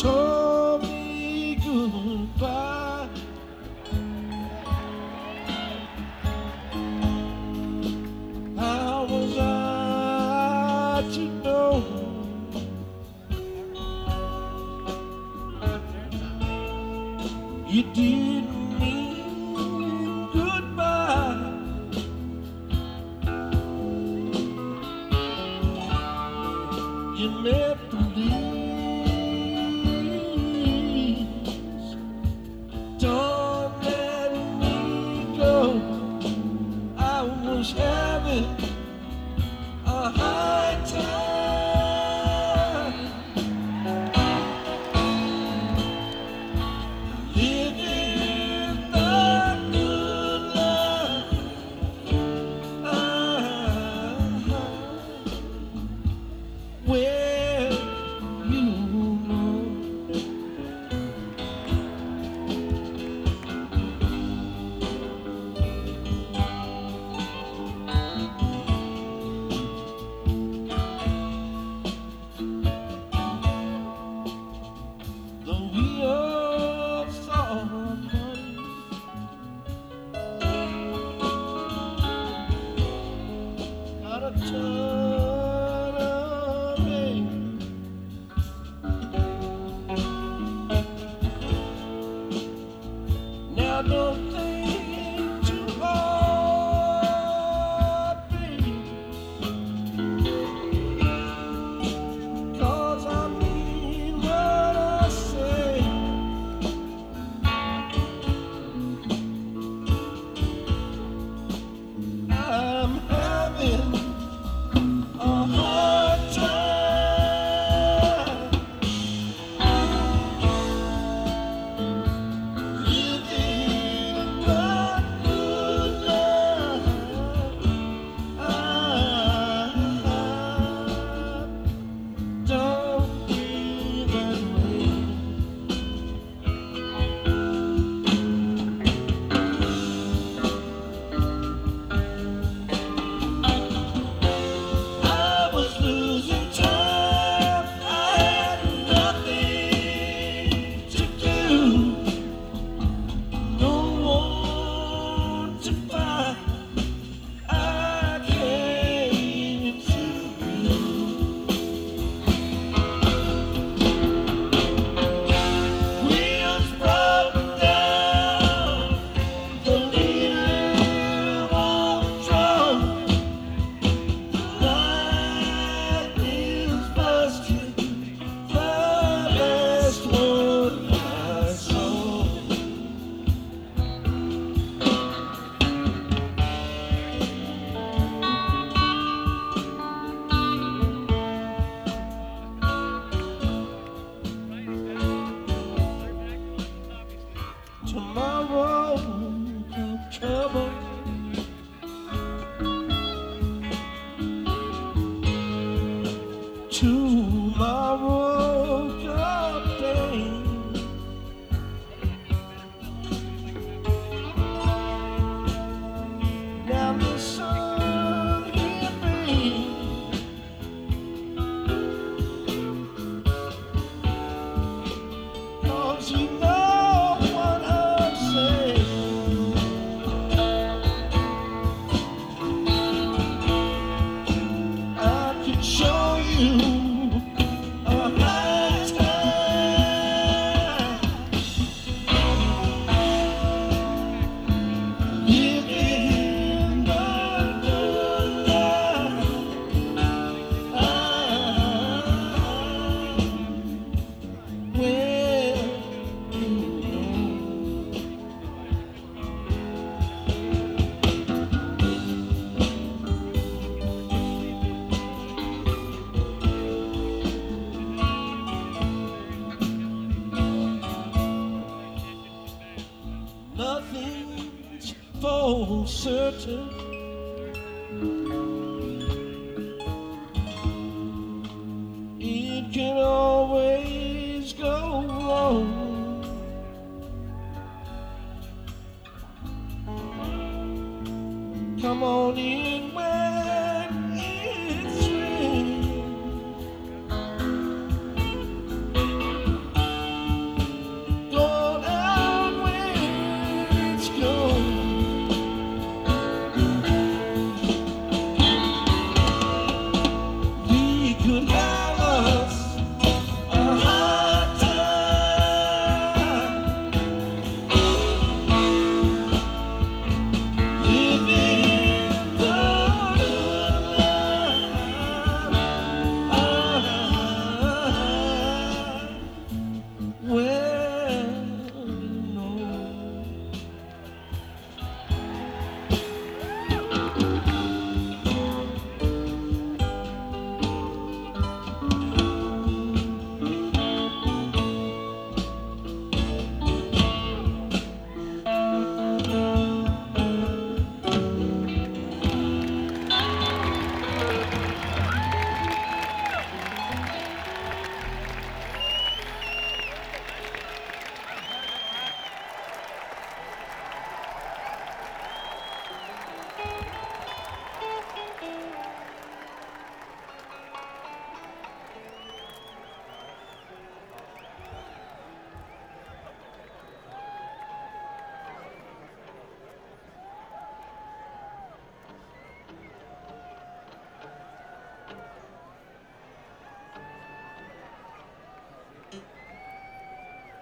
told me goodbye. How was I to know you didn't mean goodbye? You meant to please. Don't let me go. I was having a high time, living the good life. Well, you know, though we all thought money got a ton of me. Now don't think too hard, baby, 'cause I mean what I say. I'm having a hard time living the good life. Don't feel that way. I was losing time. I had nothing to do, no one to find. I came to you. Wheels broke down, the needle was drawn. Light is busted, the last one I saw. Tomorrow come trouble. Tomorrow come pain. Now listen here, babe, 'cause you know what I'm saying. I can show you a high time, living the good life. Well, you know. Nothing's for certain. It can always go wrong. Come on in when